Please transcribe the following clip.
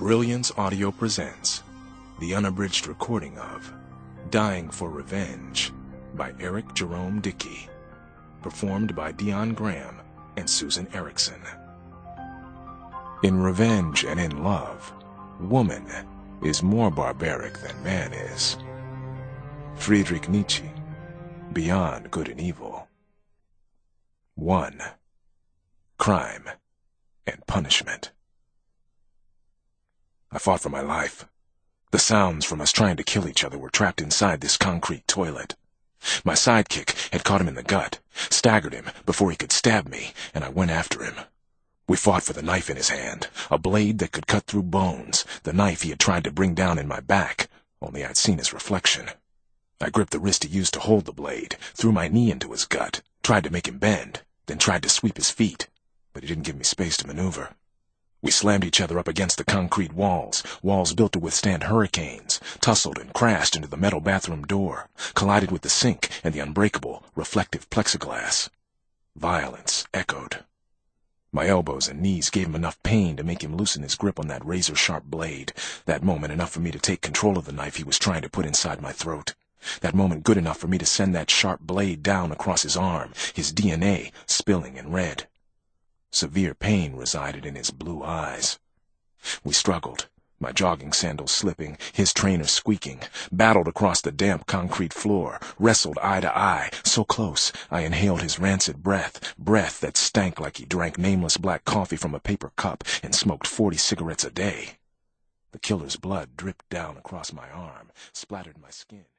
Brilliance Audio presents the unabridged recording of Dying for Revenge by Eric Jerome Dickey, performed by Dion Graham and Susan Erickson. In revenge and in love, woman is more barbaric than man is. Friedrich Nietzsche, Beyond Good and Evil. 1. Crime and Punishment. I fought for my life. The sounds from us trying to kill each other were trapped inside this concrete toilet. My sidekick had caught him in the gut, staggered him before he could stab me, and I went after him. We fought for the knife in his hand, a blade that could cut through bones, the knife he had tried to bring down in my back, only I'd seen his reflection. I gripped the wrist he used to hold the blade, threw my knee into his gut, tried to make him bend, then tried to sweep his feet, but he didn't give me space to maneuver. We slammed each other up against the concrete walls built to withstand hurricanes, tussled and crashed into the metal bathroom door, collided with the sink and the unbreakable, reflective plexiglass. Violence echoed. My elbows and knees gave him enough pain to make him loosen his grip on that razor-sharp blade, that moment enough for me to take control of the knife he was trying to put inside my throat. That moment good enough for me to send that sharp blade down across his arm, his DNA spilling in red. Severe pain resided in his blue eyes. We struggled, my jogging sandals slipping, his trainer squeaking, battled across the damp concrete floor, wrestled eye to eye, so close I inhaled his rancid breath that stank like he drank nameless black coffee from a paper cup and smoked 40 cigarettes a day. The killer's blood dripped down across my arm, splattered my skin.